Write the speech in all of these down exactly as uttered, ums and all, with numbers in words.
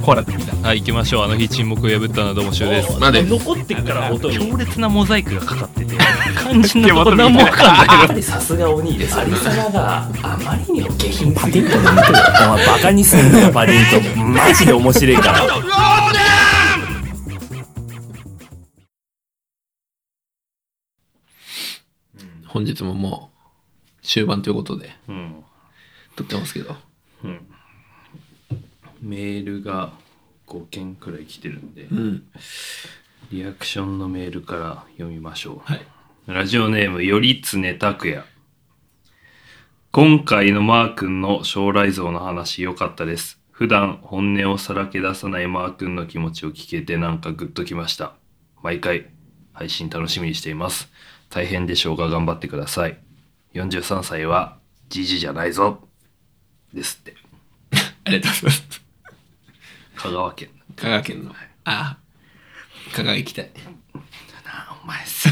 コーラってみた。 はい、行きましょう。あの日沈黙を破ったのはどうもしゅうです。 まで残ってっから音に強烈なモザイクがかかってて肝心なとこ何もわかんないの。 さすが鬼です。有様があまりにも下品すぎる。 パディントンで見てる。お前バカにすんなよパディントン。マジで面白いから。 本日ももう終盤ということで、 うん、 撮ってますけど、 うん、メールがごけんくらい来てるんで、 うん、 リアクションのメールから読みましょう。 はい、 ラジオネームよりつねたくや。今回のマー君の将来像の話良かったです。普段本音をさらけ出さないマー君の気持ちを聞けてなんかグッときました。毎回配信楽しみにしています。大変でしょうが頑張ってください。よんじゅうさんさいはじじじゃないぞですって。 ありがとうございます。 香川県。 香川県の、ああ、香川行きたい。 なあお前さ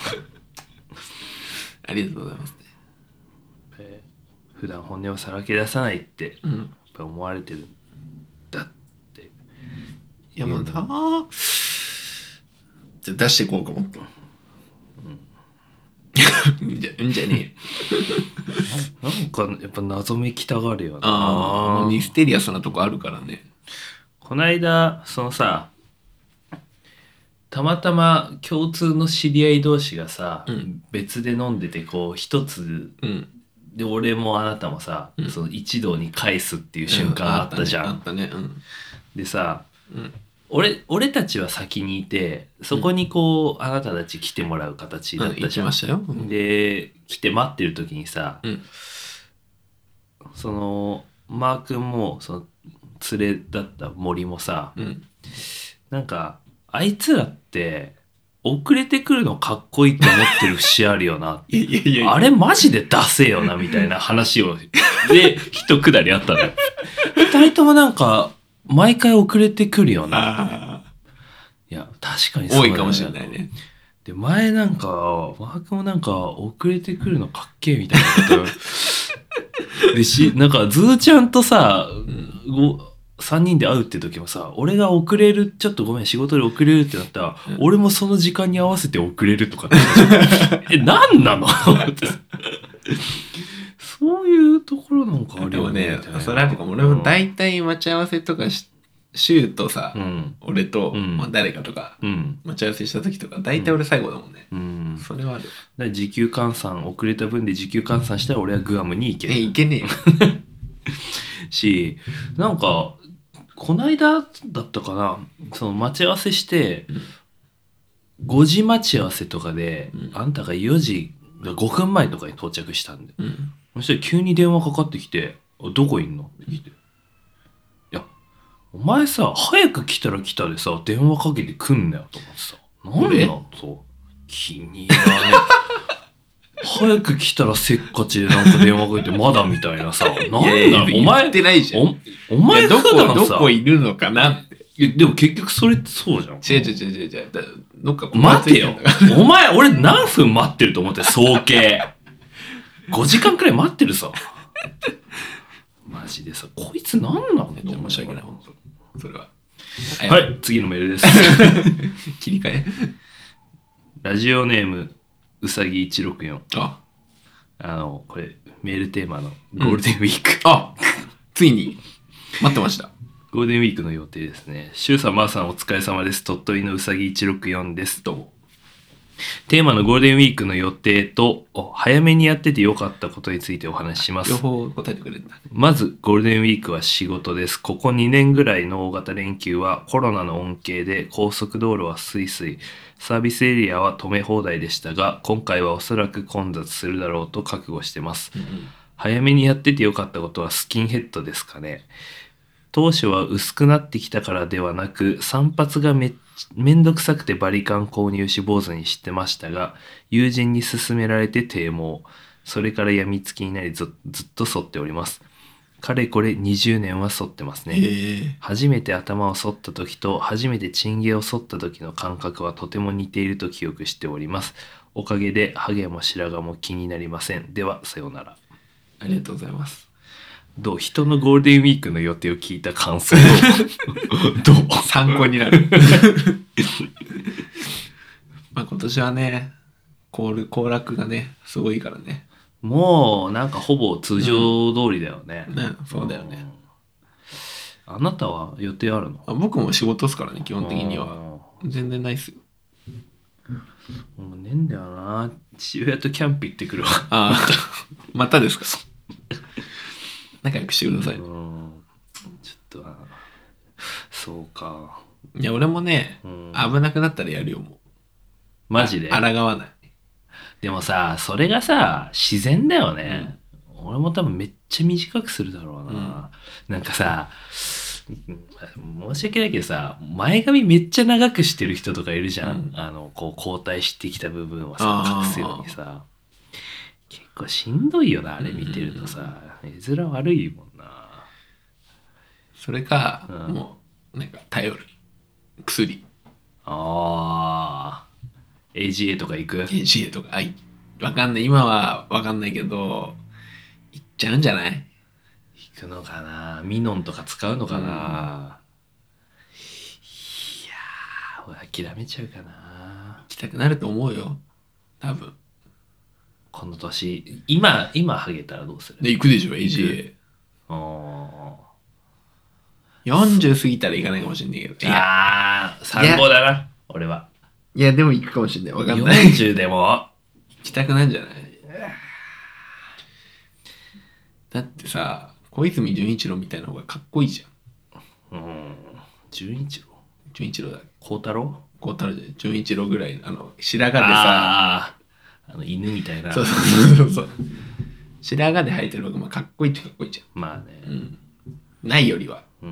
ありがとうございます、ね。 えー、普段本音をさらけ出さないって、うん、やっぱ思われてるんだって。 いやまあだじゃあ出していこうかもって。うんじゃうんじゃねえなんかやっぱ謎めきたがるよな。 ああミステリアスなとこあるからね。 こないだそのさたまたま共通の知り合い同士がさ、うん、別で飲んでてこう一つ、うん、で俺もあなたもさ、うん、その一堂に返すっていう瞬間あったじゃん、うん、あったね、あったね、うん、でさ、うん、俺, 俺たちは先にいてそこにこう、うん、あなたたち来てもらう形だったじゃん、うん、行きましたよ、うん、で来て待ってる時にさ、うん、そのマー君もその連れだった森もさ、うん、なんかあいつらって遅れてくるのかっこいいって思ってる節あるよないやいやいやあれマジでダセえよなみたいな話をで一くだりあったのよ。二人ともなんか毎回遅れてくるよな。いや確かにそうだ、ね、 多いかもしれないね。 で前なんかマークもなんか遅れてくるのかっけえみたいなことでしなんかズーちゃんとさ、うん、さんにんで会うって時もさ俺が遅れるちょっとごめん仕事で遅れるってなったら、うん、俺もその時間に合わせて遅れるとかってえ何なのそういうところなんかあるよね。 でもねそれは俺も大体待ち合わせとかしシューとさ、うん、俺と、うんまあ、誰かとか、うん、待ち合わせした時とか大体俺最後だもんね、うん、それはある。だから時給換算遅れた分で時給換算したら俺はグアムに行ける。 え行けねえよしなんかこないだだったかなその待ち合わせして、うん、ごじ待ち合わせとかで、うん、あんたがよじごふんまえとかに到着したんで、うん、そしたら急に電話かかってきてどこいんのって聞いて、いやお前さ早く来たら来たでさ電話かけてくんなよと思ってさなんでなんそう気に入らね早く来たらせっかちでなんか電話かけてまだみたいなさなんだいやいやお前言ってないじゃん。 お, お前どこどこいるのかなって。 いやでも結局それってそうじゃん。 違う違う違う違う違うどっか待てよお前俺何分待ってると思って総計ごじかんくらい待ってるさマジでさこいつ何なのって申し訳ない本当それは。 はい次のメールです切り替えラジオネームうさぎいちろくよん。 ああのこれメールテーマのゴールデンウィーク、 うん、あついに待ってました。 ゴールデンウィークの予定ですね。しゅうさんまーさんお疲れ様です。鳥取のうさぎいちろくよんです。どうも。テーマのゴールデンウィークの予定と早めにやっててよかったことについてお話しします。 両方答えてくれた。 まずゴールデンウィークは仕事です。ここにねんぐらいの大型連休はコロナの恩恵で高速道路はスイスイ、サービスエリアは止め放題でしたが、今回はおそらく混雑するだろうと覚悟してます、うんうん、早めにやっててよかったことはスキンヘッドですかね。当初は薄くなってきたからではなく散髪がめめんどくさくてバリカン購入し坊主にしてましたが、友人に勧められて剃毛、それから病みつきになり ず, ずっと剃っております。かれこれにじゅうねんは剃ってますね。初めて頭を剃った時と初めてチンゲを剃った時の感覚はとても似ていると記憶しております。おかげでハゲも白髪も気になりません。ではさようなら。 ありがとうございます。 どう人のゴールデンウィークの予定を聞いた感想どう参考になるまあ今年はね行楽がねすごいからね。 もうなんかほぼ通常通りだよね。 うん、ねそうだよね。 あなたは予定あるの？ あ僕も仕事っすからね基本的には。全然ないっすよ。 もうねえんだよな。父親とキャンプ行ってくるわ。 ああまたですか。仲良くしてください。うんちょっとそうか。 いや俺もね、うん、危なくなったらやるよもう。 マジで？ 抗わない。 でもさそれがさ自然だよね、うん、俺も多分めっちゃ短くするだろうな、うん、なんかさ申し訳ないけどさ前髪めっちゃ長くしてる人とかいるじゃん、うん、あのこう後退してきた部分はさ隠すようにさ結構しんどいよなあれ見てるとさ、うん、絵面悪いもんな。 それか、うん、もうなんか頼る薬。 ああエージーエー とか行く？ エージーエー とか、あい、わかんない。今はわかんないけど、行っちゃうんじゃない？ 行くのかな？ミノンとか使うのかな？うん、いやー、諦めちゃうかな。 行きたくなると思うよ。多分。 この年、今、今ハゲたらどうする？ で、行くでしょ、エージーエー。あよんじゅう過ぎたら行かないかもしれないけど。 いやー、参考だな、俺は。 いやでも行くかもしれない。わかんない。 よんじゅうでも行きたくないんじゃない？だってさ、小泉純一郎みたいな方がかっこいいじゃん。うん。純一郎？ 純一郎だ。 孝太郎？ 孝太郎じゃない。純一郎ぐらいあの白髪でさ、 ああの犬みたいな。 そうそうそうそう。白髪で生えてる方がまあかっこいいってかっこいいじゃん。まあね。 うん。ないよりは。 うん。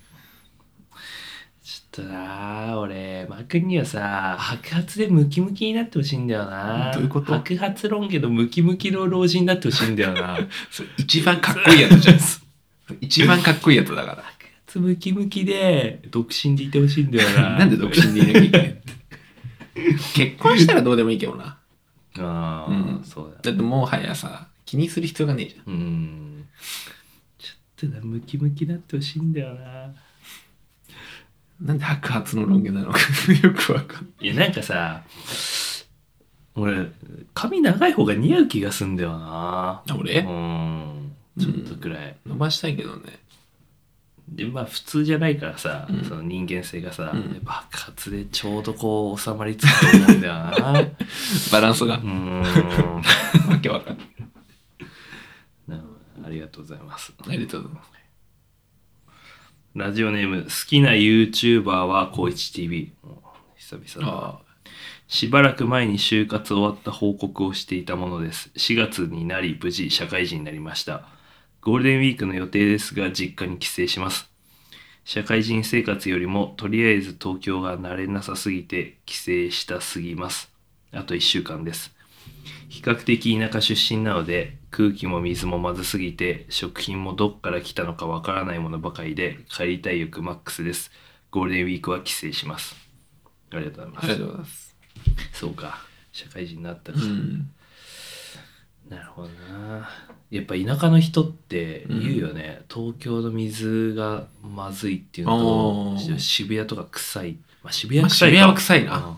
ちょっとな俺マー君にはさ白髪でムキムキになってほしいんだよな。 どういうこと？ 白髪ロン毛のムキムキの老人になってほしいんだよなそれ一番かっこいいやつじゃん一番かっこいいやつだから。 白髪ムキムキで独身でいてほしいんだよななんで独身でいなきゃいけない結婚したらどうでもいいけどな。 ああ、うん、そうだ。 だってもはやさ気にする必要がねえじゃん。 うんちょっとなムキムキになってほしいんだよな。 なんで白髪のロン毛なのかよくわかんない。 いやなんかさ俺髪長い方が似合う気がすんだよな。 俺？ うんちょっとくらい、 うん、伸ばしたいけどね。 でまあ普通じゃないからさ、 うん、 その人間性がさ、うん、白髪でちょうどこう収まりつくと思うんだよなバランスがうんわけわかんないな。ありがとうございます。 ありがとうございます。 ラジオネーム好きな YouTuber はコイチ ティーブイ。 久々だ。しばらく前に就活終わった報告をしていたものです。しがつになり無事社会人になりました。ゴールデンウィークの予定ですが実家に帰省します。社会人生活よりもとりあえず東京が慣れなさすぎて帰省したすぎます。あといっしゅうかんです。比較的田舎出身なので空気も水もまずすぎて食品もどっから来たのかわからないものばかりで帰りたい欲マックスです。ゴールデンウィークは帰省します。ありがとうございます。 ありがとうございます。 そうか社会人になったら、うん、なるほどな。やっぱ田舎の人って言うよね、うん、東京の水がまずいっていうのと渋谷とか臭い、まあ、渋谷臭いか、 まあ、渋谷は臭いな、うん、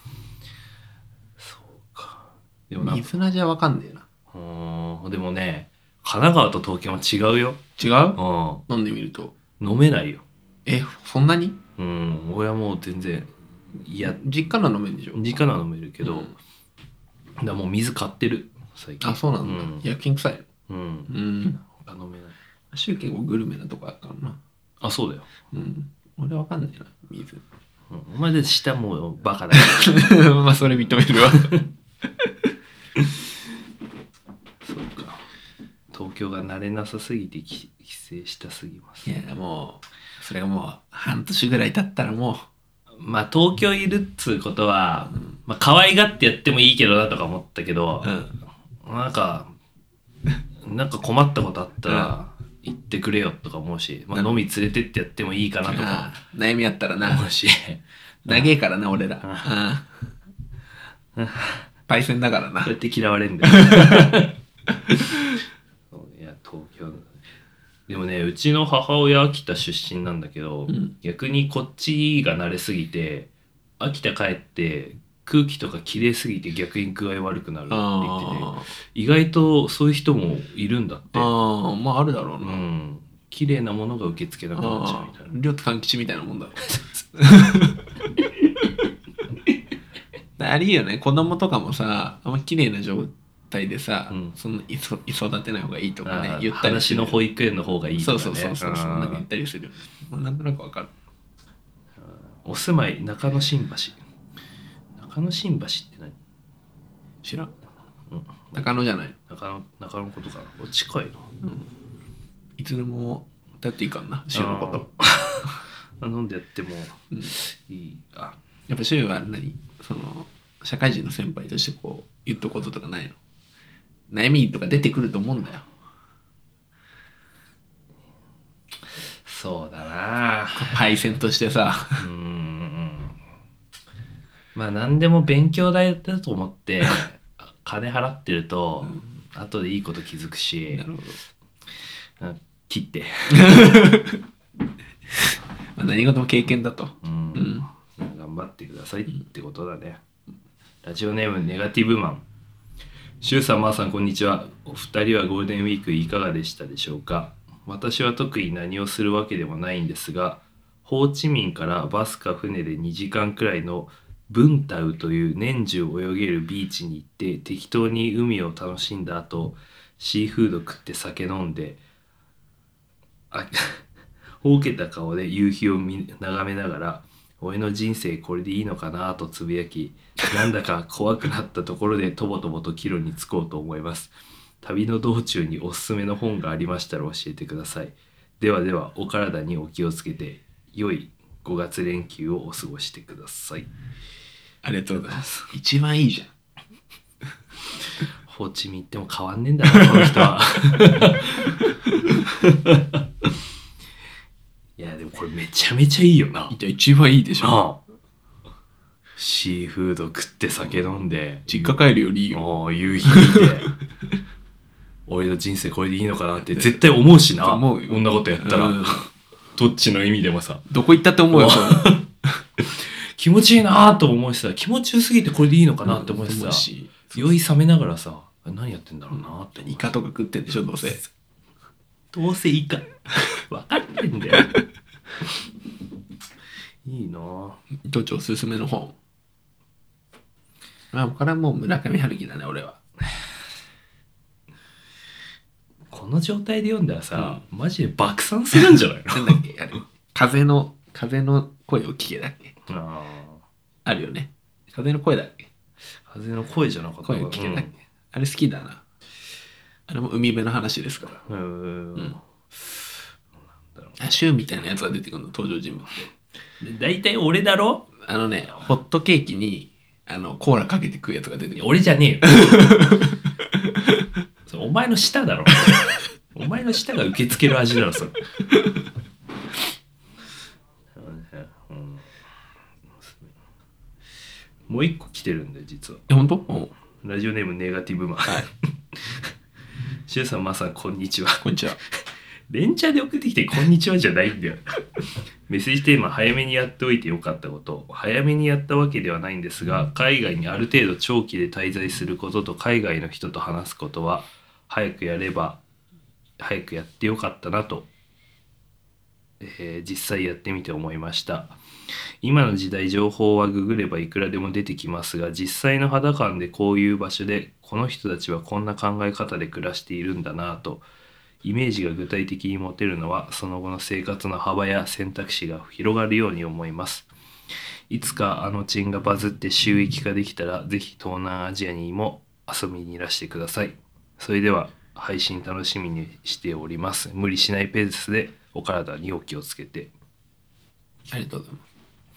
そうか。 でも水の味は分かんねえな。 うん。でもね神奈川と東京は違うよ。 違う？うん。飲んでみると飲めないよ。 えそんなに？ うん。俺はもう全然いや実家なら飲めるんでしょ？ 実家なら飲めるけど、うん、だもう水買ってる最近。 あそうなんだ、うん、薬品臭い。 うん、うん、飲めない。 シュウ結構グルメなとこあるからな。 あそうだよ。 うん俺わかんないな水、 うん、お前で下もうバカだよまあそれ認めるわそうか東京が慣れなさすぎて帰省したすぎます。 いやもうそれがもう半年ぐらい経ったらもうまあ東京いるっつうことは、うん、まあ可愛がってやってもいいけどなとか思ったけど、うん、なんかなんか困ったことあったら言ってくれよとか思うし、まあ、飲み連れてってやってもいいかなとか悩みあったらな思うし長えからな俺らパイセンだからな。 こうやって嫌われるんだよいや東京でもね、うちの母親秋田出身なんだけど、うん、逆にこっちが慣れすぎて秋田帰って空気とか綺麗すぎて逆に具合悪くなるって言ってて、意外とそういう人もいるんだって。 ああ、まああるだろうな。うん、 綺麗なものが受け付けなくなっちゃうみたいな。 りょうと勘吉みたいなもんだろう。ありよね、子供とかもさ、あんま綺麗な状態でさ、うん、そのいそ育てない方がいいとかね言ったり話の保育園の方がいいとかね。 そうそうそうそう、なんか言ったりするよね。まあ、なんとなくわかる。 お住まい中野新橋。中野新橋って何？ 知らん。うん、中野じゃない。 中野中野ことかな。近いな。うん、 いつでもだっていいかんな。週のこと。 飲んでやってもいい。うん、あ、 やっぱ週は何？その社会人の先輩としてこう言っとくこととかないの？悩みとか出てくると思うんだよ。 そうだな。 パイセンとしてさ。 うーん。まあ何でも勉強代だと思って金払ってると、うん、後でいいこと気づくし。なるほど。切って。 まあ何事も経験だと。 うん。うん、頑張ってくださいってことだね。うん、ラジオネームネガティブマン。シュウさん、マーさん、こんにちは。お二人はゴールデンウィークいかがでしたでしょうか。私は特に何をするわけでもないんですが、ホーチミンからバスか船でにじかんくらいのブンタウという年中泳げるビーチに行って適当に海を楽しんだ後、シーフード食って酒飲んで、あほうけた顔で夕日を見眺めながら、俺の人生これでいいのかなとつぶやき、なんだか怖くなったところでとぼとぼと帰路に着こうと思います。旅の道中におすすめの本がありましたら教えてください。ではでは、お体にお気をつけて良いごがつ連休をお過ごしてください。 ありがとうございます。一番いいじゃん。 ホーチミン行っても変わんねえんだなこの人は。いやでもこれめちゃめちゃいいよな。 一番いいでしょ。ああ、 シーフード食って酒飲んで実家帰るよりいいよ。夕日見て俺の人生これでいいのかなって絶対思うしな。思うよ。こんなことやったら、うん、どっちの意味でもさ、 どこ行ったって思うよ。 気持ちいいなと思うしさ、気持ちよすぎてこれでいいのかなって思うしさ、うん、酔い冷めながらさ、何やってんだろうなって、うん、 イカとか食ってんでしょ。どうせどうせイカ分かってんだよ。いいな。 どっちおすすめの本。まあこれはもう村上春樹だね俺は。 この状態で読んだらさ、うん、マジで爆散するんじゃないの。 なんだっけあれ、風の風の声を聞けだっけ。ああるよね。風の声だっけ。 風の声じゃなかった。 声を聞けだっけ、うん、あれ好きだな。あれも海辺の話ですから。うん。うん、シュウみたいなやつが出てくるの登場人物で。大体俺だろ。 あのね、ホットケーキにあのコーラかけて食うやつが出てくる。 俺じゃねえよ。それお前の舌だろ。お前の舌が受け付ける味だろそれ。もう一個来てるんで実は。 え、本当？ ラジオネームネガティブマン。はい。シュウさん、マさん、こんにちは。 こんにちは。 連チャンで送ってきてこんにちはじゃないんだよ。メッセージテーマ、早めにやっておいてよかったこと。早めにやったわけではないんですが、海外にある程度長期で滞在することと海外の人と話すことは早くやれば早くやってよかったなと、えー、実際やってみて思いました。今の時代情報はググればいくらでも出てきますが、実際の肌感でこういう場所でこの人たちはこんな考え方で暮らしているんだなとイメージが具体的に持てるのは、その後の生活の幅や選択肢が広がるように思います。いつかあのチンがバズって収益化できたら、ぜひ東南アジアにも遊びにいらしてください。それでは配信楽しみにしております。無理しないペースでお体にお気をつけて。 ありがとうございます。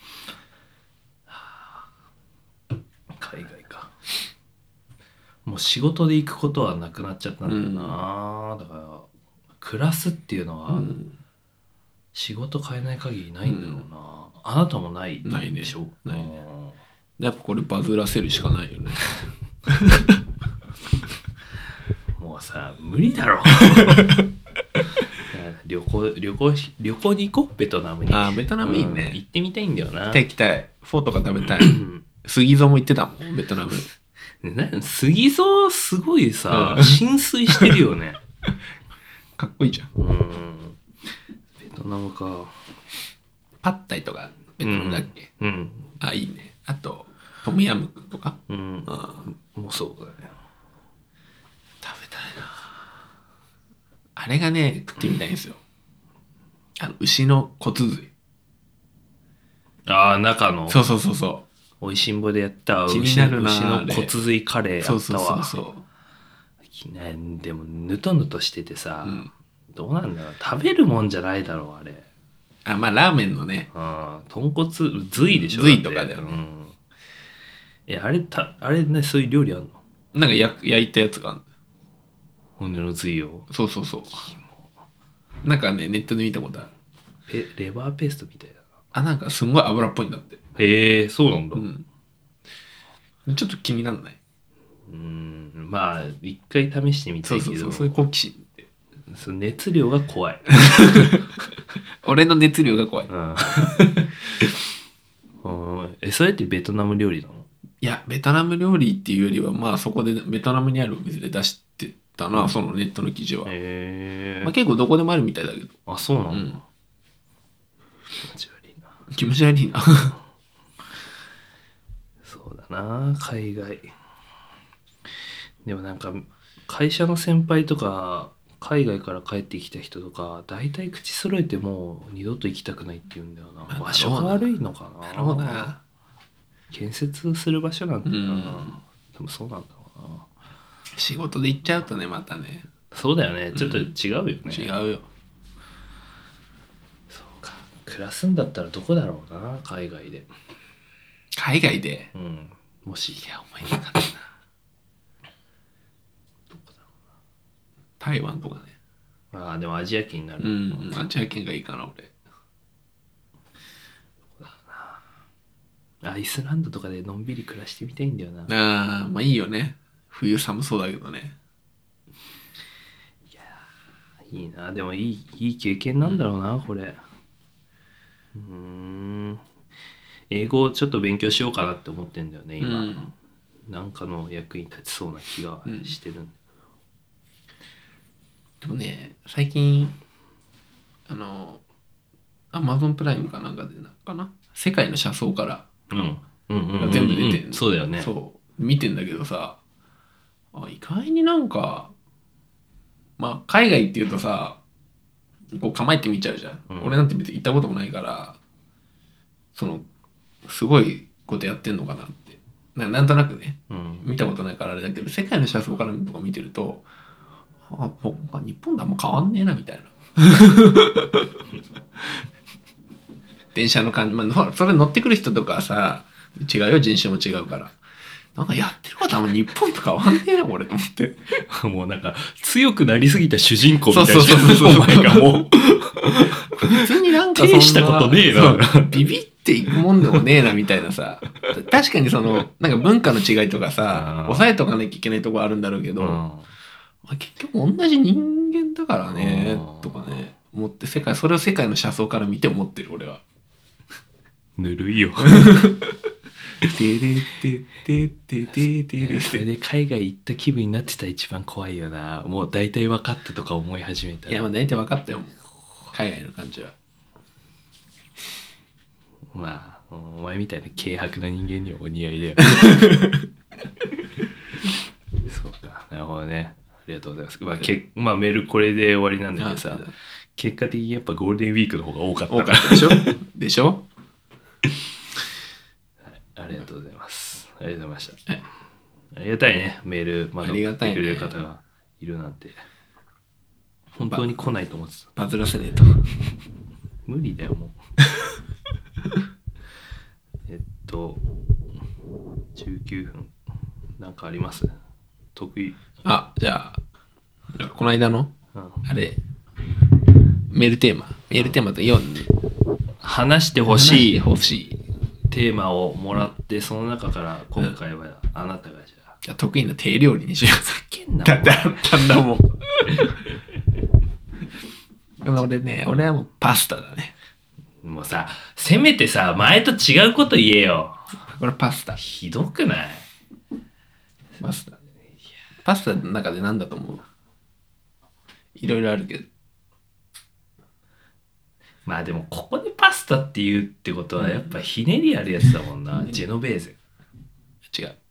海外か。もう仕事で行くことはなくなっちゃったんだよな、うん、だから暮らすっていうのは、うん、仕事変えない限りないんだろうな、うん、あなたもないでしょ。 ないね、ないね。やっぱこれバズらせるしかないよね。 もうさ無理だろ。 行旅行し旅行に行こうベトナムに。 ああベトナムいいね、 うん、行ってみたいんだよな。 行きたい行きたい。フォーとか食べたい。杉蔵も行ってたもんベトナム。 な杉蔵すごいさ、うん、浸水してるよね。 かっこいいじゃん。 うんベトナムか。 パッタイとかベトナムだっけ？ うん、うん、 あいいね。あとトムヤムクンとか、 うん、もうそうだね。 食べたいな。あれがね食ってみたいんですよ。あの牛の骨髄。 ああ中の。 そうそうそうそう。 おいしんぼでやった気になるな牛の骨髄カレーやったわ。 そうそうそうそう。 でもぬとぬとしててさ、うん、どうなんだろう食べるもんじゃないだろうあれ。 あまあラーメンのね。 あ豚骨髄でしょ。 髄とかだよね。 うん、えあれたあれねそういう料理あんの？ なんか焼焼いたやつがある。 骨の髄を。 そうそうそう。なんかねネットで見たことある。 ペレバーペーストみたいだな。 あなんかすんごい油っぽいんだって。 へえそうなんだ。 うん。ちょっと気にならない。 うんまあ一回試してみたいけど。 そうそうそうそういう好奇心ってその熱量が怖い。 俺の熱量が怖い。 うん、えそれってベトナム料理なの？ いやベトナム料理っていうよりはまあそこでベトナムにあるお店で出してたな、うん、そのネットの記事は。 へえ、 まあ、結構どこでもあるみたいだけど。 あそうなんだ、うん、 気持ち悪いな。気持ち悪いな。 そうだな海外。でもなんか会社の先輩とか海外から帰ってきた人とか大体口揃えてもう二度と行きたくないって言うんだよな。まあ、場所が悪いのかな。 なるほどな。 建設する場所なんだよな、うん、でもそうなんだろうな。 仕事で行っちゃうとねまたね。 そうだよねちょっと違うよね、うん、 違うよ。 そうか暮らすんだったらどこだろうな海外で。 海外で、 うん、もし。 いや思いなかったな。 どこだろうな。 台湾とかね。 ああでもアジア圏になる。 うんアジア圏がいいかな俺。 アイスランドとかでのんびり暮らしてみたいんだよな。 ああまあいいよね。冬寒そうだけどね。 いやいいな。でもいいいい経験なんだろうな、うん、これ。うーん英語をちょっと勉強しようかなって思ってんだよね今、うん、なんかの役に立ちそうな気がしてる、うん、 でもね最近あのアマゾンプライムかなんかでなんかな世界の車窓からうんうんうん全部出てんの、 うん、そうだよね。 そう見てんだけどさあ意外になんかまあ海外っていうとさこう構えて見ちゃうじゃん、うん、俺なんて別に行ったこともないからそのすごいことやってんのかなってな、なんとなくね、うん、見たことないからあれだけど世界の車窓からとか見てるとあ日本とあんま変わんねえなみたいな電車の感じ、まあ、それ乗ってくる人とかさ違うよ人種も違うからなんかやってることは日本と変わんねえな俺と思ってもうなんか強くなりすぎた主人公みたいな。 そうそうそうそうお前がもう普通になんかそんな手したことねえなビビっていくもんでもねえなみたいなさ確かにそのなんか文化の違いとかさ抑えとかなきゃいけないとこあるんだろうけど、まあ、結局同じ人間だからねとかね思って世界それを世界の車窓から見て思ってる俺は。 ぬるいよてれてててててれそれで海外行った気分になってたら一番怖いよな。もう大体分かったとか思い始めたら。 いやもう大体分かったよ海外の感じは。 まあお前みたいな軽薄な人間にはお似合いだよそうかなるほどねありがとうございます。まあ、けまあ、メールこれで終わりなんだけどさ結果的にやっぱゴールデンウィークの方が多かった多かったでしょでしょありがとうございます。ありがとうございました。はい、ありがたいね、メールまだ送ってくれる方がいるなんて。本当に来ないと思ってた。 バズらせねえと。 無理だよ、もう。えっと、じゅうきゅうふん。なんかあります？得意。 あ、じゃあ、この間の、うん、あれ、メールテーマ。メールテーマとよんに。 話してほしい。 欲しい。 テーマをもらってその中から今回はあなたがじゃあ、 じゃあ得意な手料理にしよう。 ふざけんなだってあったんだもん俺ね俺はもうパスタだね。 もうさ、せめてさ、前と違うこと言えよ。 これパスタ。 ひどくない？ パスタ。パスタの中で何だと思う？いろいろあるけど。 まあでもここでパスタって言うってことはやっぱひねりあるやつだもんな、うん、ジェノベーゼ。 違う。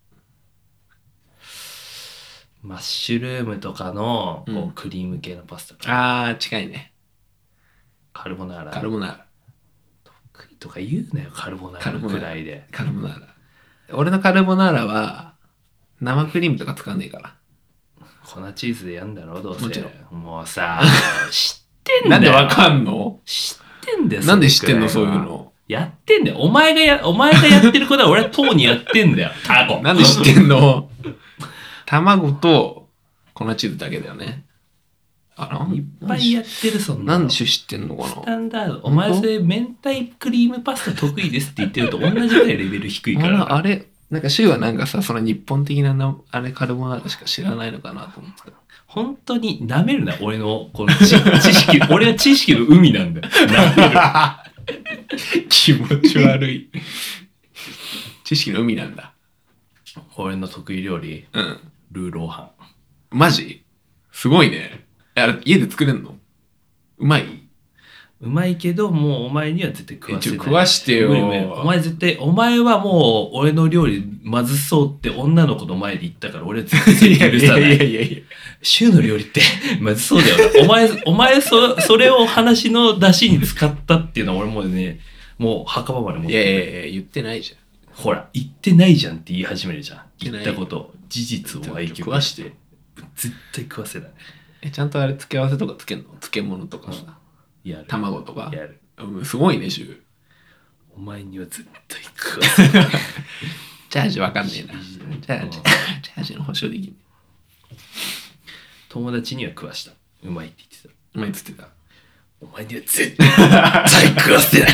マッシュルームとかのこう、 うん、 クリーム系のパスタ。 あー近いね。 カルボナーラ。 カルボナーラ。 得意とか言うなよ、カルボナーラくらいで。 カルボナーラ。俺のカルボナーラは生クリームとか使わねえから。 粉チーズでやんだろどうせ。 もちろん。 もうさ、知ってんだよ。 なんでわかんの？ 知ってんだよ。 なんで知ってんのそういうの。 やってんだよ。お前がや、お前がやってることは俺はとうにやってんだよ。タコ。 なんで知ってんの？卵と粉チーズだけだよね。 あらいっぱいやってるそんな。なんで知ってんのかな。 スタンダード。お前それ明太クリームパスタ得意ですって言ってると同じぐらいレベル低いから。 あ, あれなんかシュウはなんかさその日本的ななあれカルボナーラしか知らないのかなと思ってた。 本当に舐めるな俺のこの知識俺は知識の海なんだよ。舐める。 気持ち悪い。知識の海なんだ。 俺の得意料理。 うん。 ルーローハン。 マジ？すごいね。あれ家で作れんの？うまい？ うまいけどもうお前には絶対食わせない。 食わしてよ。 お前絶対お前はもう俺の料理まずそうって女の子の前で言ったから俺は絶対許さない。いやいやいやいや。シュウの料理ってまずそうだよな。お前お前そそれを話の出汁に使ったっていうのは俺もねもう墓場まで持ってる。 いやいやいや言ってないじゃん。 ほら言ってないじゃんって言い始めるじゃん。言ったこと事実を愛嬌食わして絶対食わせない。 えちゃんとあれ付け合わせとかつけんの？漬物とかさ。 やる。 卵とか。 やる。 すごいねシュウ。 お前には絶対食わせない。 チャージわかんねえな。チャージチャージの保証できんね。 友達には食わした。うまいって言ってた。 うまいっつってた。 お前には絶対食わせない。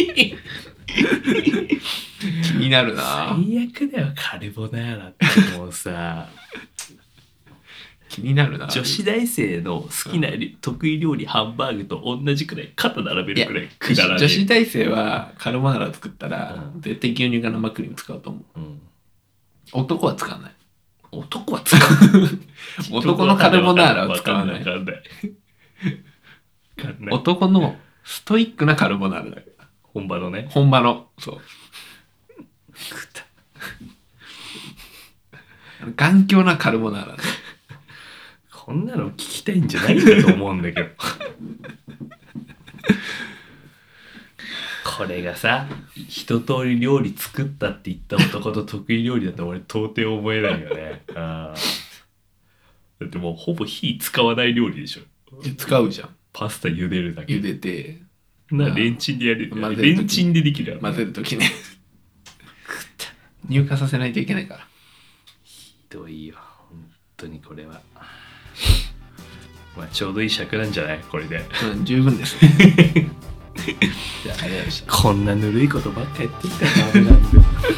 気になるな。 最悪だよカルボナーラってもうさ。 気になるな。 女子大生の好きな、うん、得意料理ハンバーグと同じくらい肩並べるくらいくだらない。 女子大生はカルボナーラ作ったら、うん、絶対牛乳か生クリーム使うと思う。うん、男は使わない。 男は使う。 男のカルボナーラは使わない。男のストイックなカルボナーラだよ。 本場のね。 本場の。そう。頑強なカルボナーラ。 こんなの聞きたいんじゃないんだと思うんだけど。これがさ一通り料理作ったって言った男と得意料理だと俺到底思えないよね。あだってもうほぼ火使わない料理でしょ。 使うじゃん。 パスタ茹でるだけ。 茹でてなレンチンでやる。レンチンでできる。 混ぜるときね。乳化させないといけないから。 ひどいよ本当にこれは。まあちょうどいい尺なんじゃないこれで。 うん十分ですね。じゃあありがとうございました。 こんなぬるいことばっかやってきたらダメなんで。